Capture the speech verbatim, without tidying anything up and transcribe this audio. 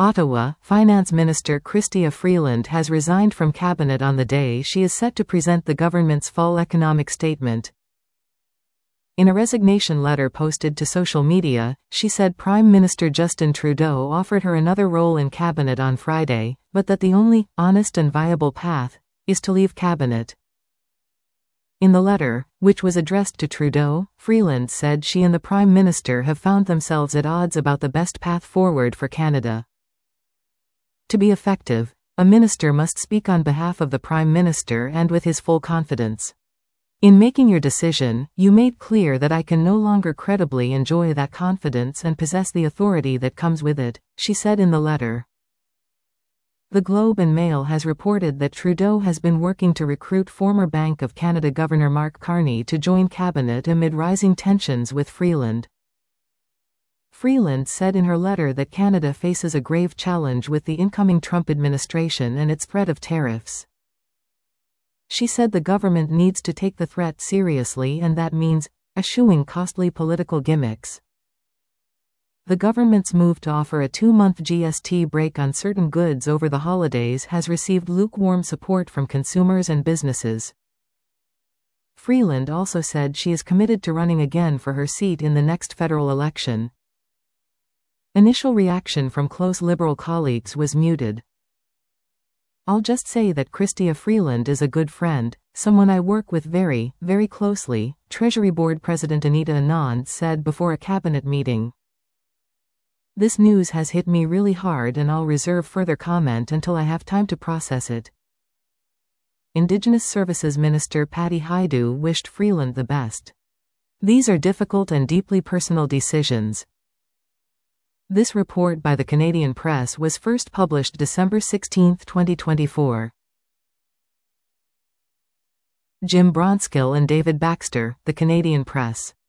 Ottawa, Finance Minister Chrystia Freeland has resigned from cabinet on the day she is set to present the government's fall economic statement. In a resignation letter posted to social media, she said Prime Minister Justin Trudeau offered her another role in cabinet on Friday, but that the only honest and viable path is to leave cabinet. In the letter, which was addressed to Trudeau, Freeland said she and the Prime Minister have found themselves at odds about the best path forward for Canada. To be effective, a minister must speak on behalf of the Prime Minister and with his full confidence. In making your decision, you made clear that I can no longer credibly enjoy that confidence and possess the authority that comes with it, she said in the letter. The Globe and Mail has reported that Trudeau has been working to recruit former Bank of Canada Governor Mark Carney to join cabinet amid rising tensions with Freeland. Freeland said in her letter that Canada faces a grave challenge with the incoming Trump administration and its threat of tariffs. She said the government needs to take the threat seriously, and that means eschewing costly political gimmicks. The government's move to offer a two-month G S T break on certain goods over the holidays has received lukewarm support from consumers and businesses. Freeland also said she is committed to running again for her seat in the next federal election. Initial reaction from close Liberal colleagues was muted. "I'll just say that Chrystia Freeland is a good friend, someone I work with very, very closely," Treasury Board President Anita Anand said before a cabinet meeting. "This news has hit me really hard and I'll reserve further comment until I have time to process it." Indigenous Services Minister Patty Hajdu wished Freeland the best. "These are difficult and deeply personal decisions." This report by the Canadian Press was first published December sixteenth, twenty twenty-four. Jim Bronskill and David Baxter, The Canadian Press.